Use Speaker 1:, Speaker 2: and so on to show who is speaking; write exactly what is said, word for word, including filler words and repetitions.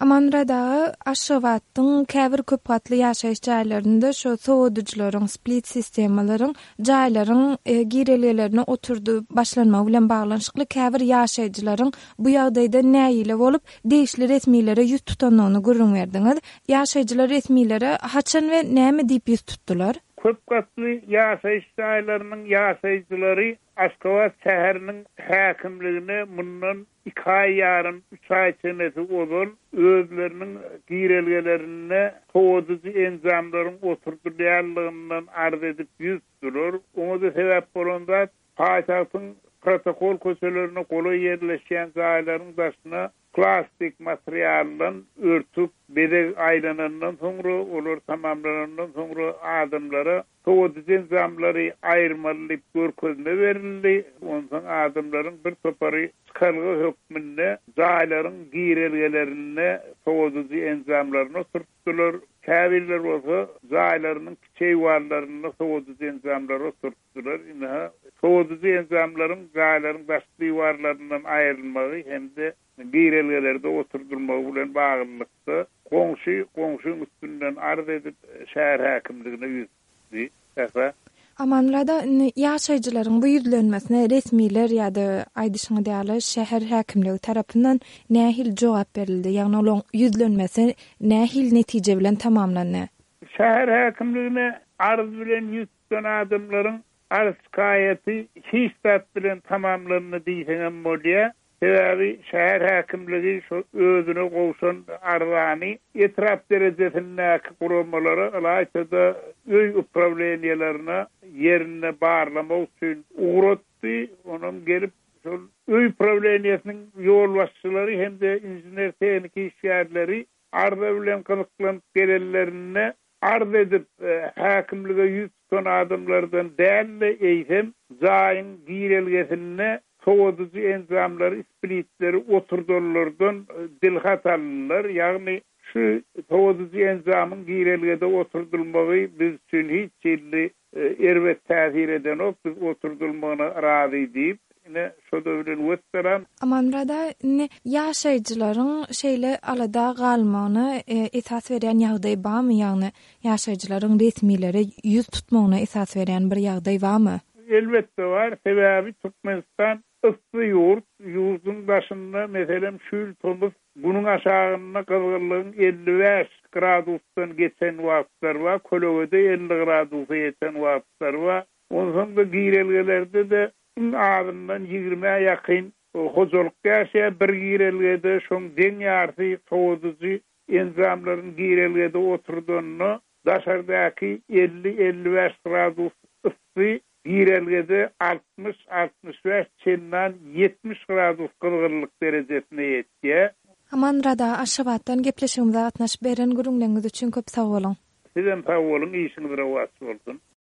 Speaker 1: Amanrada Aşgabat'ın käbir köp gatly ýaşaýyş jaýlarynda şu soğuducularyň, split sistemalaryň jaýlaryň e, girelgelerine oturdu başlanma bilen baglanyşykly käbir ýaşaýjylaryň bu ýagdaýda näýile bolup değişli resmiýlere ýüz tutanyny görüň berdiňiz. Ýaşaýjylar resmiýlere haçan we näme diýip ýüz tutdular?
Speaker 2: Köp gatly ýaşaýyş jaýlarynyň ýaşaýjylary Aşgabat şäheriniň häkimligine mundan iki ay ýarym, üç ay çenesi bolun özleriniň girelgelerine soğuducu enzamlaryň oturdurýanlygyndan arz edip ýüz durur. Oňa da sebäp bolanda paýtagtyň protokol köşelerine goly ýerleşýän jaýlaryň daşyna plastik materialdan örtüp bedeg aylanandan soňra olar tamamlanandan soňra adamlara soğuducu enzamlary aýyrmalyp görkezine berildi. Ondan adamlaryň bir topary çıkargy hökmünde jaýlaryň girelgelerine soğuducu enzamlaryny sürtdiler. Käbirler bolsa jaýlarynyň kiçik warlaryna soğuducu enzamlary sürtdiler. Ina soğuducu enzamlaryň jaýlaryň başly warlaryndan aýrylmagy hemde girelgelerde oturdurmagy bilen baglykda goňşy goňşyň üstünden arz edip şäher häkimligine ýüzdi. Täze
Speaker 1: Amanrada ýaşaýjylaryň bu ýüzlenmesine resmiýler ýa-da aýdyşyňy diýýärler şäher häkimligi tarapyndan nähil jogap berildi? Ýagny olaň ýüzlenmesi nähil netije bilen tamamlandy?
Speaker 2: Şäher häkimligine arz bilen ýüz tutan adamlaryň arz şikaýaty hiç zat bilen tamamlandy diýsen bolýar. Sebebi şäher häkimligi şu özüne gowşan arzany etraf derejesindäki gurulmalary alaýda öý upravleniýalaryna ýerine barlamak üçin uğratdy. Onuň gelip şol öý upravleniýasynyň ýol başçylary hemde injener tehnik işgärleri arza bilen kynyklanıp gelenlerine arz edip e, häkimlige ýüz tutan adamlardan dälle eýsem jaýyň girelgesine soğuducu enzamları, splitleri oturdurlardan dilhat alırlar. Yani şu soğuducu enzamın girelgede oturdurulmağı biz için hiç şeyli ervet täsir eden ok, biz oturdurulmağına razı deyip yine şu dövrün gösteren.
Speaker 1: Amanrada ýaşaýjylaryň şeýle alada galmagyna e, esas berýän ýagdaý barmy? Ýagny ýaşaýjylaryň resmiýlere ýüz tutmagyna esas berýän bir ýagdaý barmy?
Speaker 2: Elbette var. Sebebi Türkmenistan ıssy yurt, yurdun başında meselem şül tomuz, bunun aşağına kızgınlığın elli beş gradustan geçen wagtlar var, Kolowede elli gradusa geçen wagtlar var. Ondan da girelgelerde de ağzından ýigirme ýakyn hojuluk ýaşaýan bir girelgede şoň deň ýarty soğuducu enzamlaryň girelgede oturduğunu daşardaky elli elli beş gradus ıssy girelgede altmış altmış beş çendan yetmiş gradus kızgınlyk derejesine ýetdi.
Speaker 1: Amanrada Aşgabatdan gepleşigimize gatnaşyp beren gürüňleriniz üçin köp sag bolun.
Speaker 2: Sizem sag bolun, işiniz rawat bolsun.